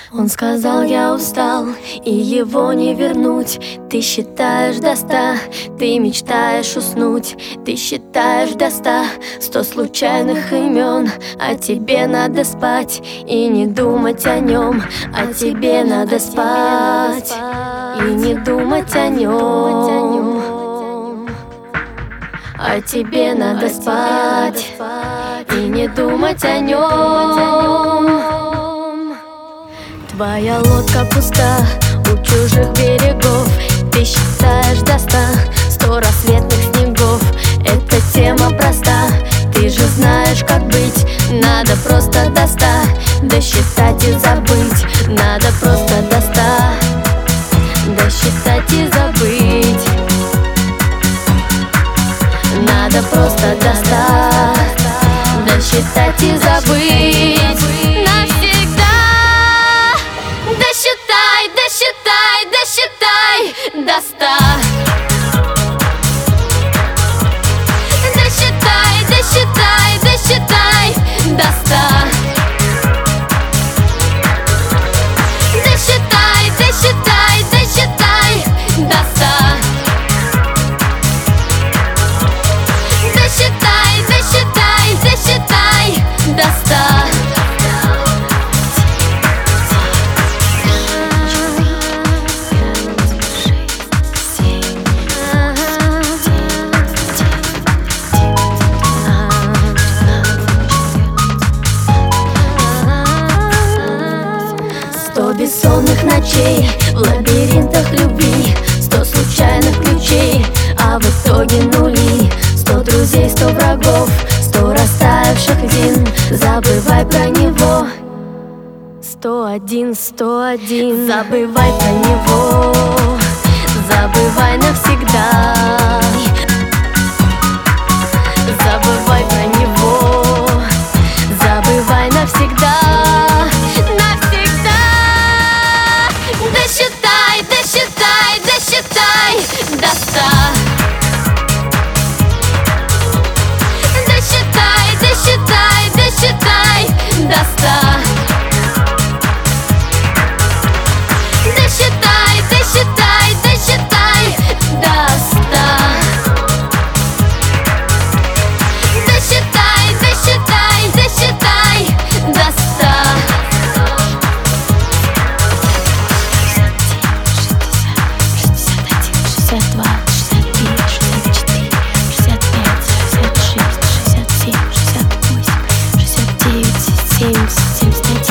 Он сказал: я устал, и его не вернуть. Ты считаешь до 100, ты мечтаешь уснуть. Ты считаешь до 100, 100 случайных имен. А тебе надо спать и не думать о нем. А тебе надо спать и не думать о нем. А тебе надо спать и не думать о нем. Твоя лодка пуста у чужих берегов. Ты считаешь до 100, 100 рассветных снегов. Эта тема проста, ты же знаешь, как быть. Надо просто до 100 досчитать и забыть. Надо просто до 100 досчитать и забыть. Надо просто до 100 досчитать и забыть. Навсегда досчитай, досчитай, досчитай до 100. Досчитай, досчитай, досчитай до 100. Досчитай, досчитай, досчитай до 100. Досчитай, досчитай, досчитай до 100. Бессонных ночей в лабиринтах любви, 100 случайных ключей, а в итоге нули. 100 друзей, 100 врагов, 100 растаявших зим. Забывай про него. 101, 101. Забывай про него. Забывай навсегда. Забывай про него. Забывай навсегда. Досчитай, досчитай, досчитай до 100. Досчитай, досчитай, досчитай до 100. Досчитай, досчитай, досчитай до 100. Досчитай, досчитай, досчитай до 100. Семь, 71,